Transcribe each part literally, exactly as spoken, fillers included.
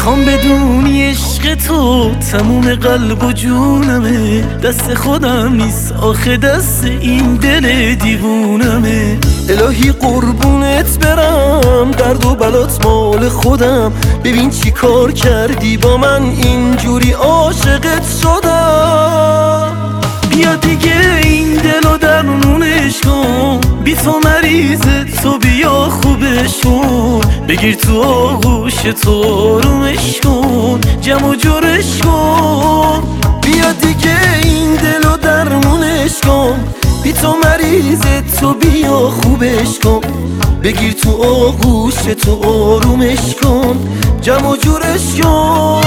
میخوام بدونی عشق تو تموم قلب و جونمه، دست خودم نیست آخه دست این دل دیوونمه. الهی قربونت برم، درد و بلات مال خودم. ببین چی کار کردی با من، اینجوری عاشقت شدم. بیا دیگه این دلو درمونش کن، بی تو مریض تو بیا خوبش کن. بگیر تو آغوش تو آرومش کن، جمع و جورش کن. بیا دیگه این دلو درمونش کن، بی تو مریض تو بیا خوبش کن. بگیر تو آغوش تو آرومش کن، جمع و جورش کن.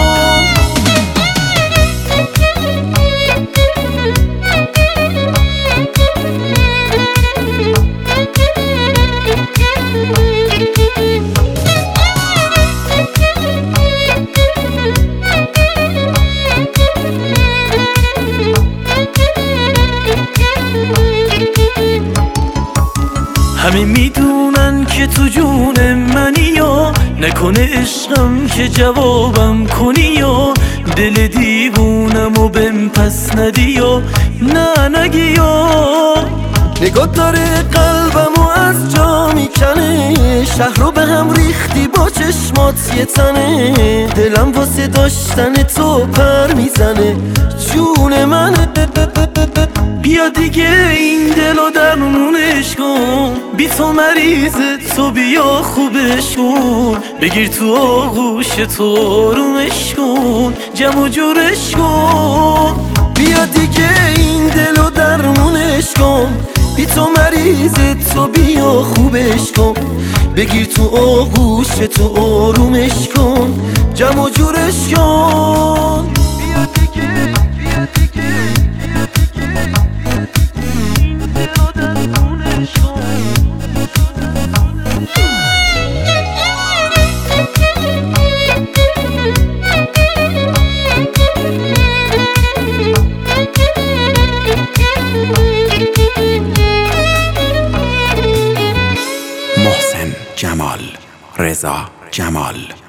همه میدونن که تو جون منی، یا نکنه عشقم که جوابم کنی، یا دل دیوونم و بهم پس ندی، یا نه نگی. یا نگاه داره قلبم و از جا میکنه، شهر رو به هم ریختی با چشمات یه تنه. دلم واسه داشتن تو پر میزنه، جون منه. بیا دیگه این دلو درمونش کن، بی تو مریض تو بیا خوبش کن. بگیر تو آغوش تو آرومش کن، جمع و جورش کن. بیا دیگه این دلو درمونش کن، بی تو مریض تو بیا خوبش کن. بگیر تو آغوش تو آرومش کن، جمع و جورش کن. بیا دیگه بیا دیگه محسن جمال، رضا جمال.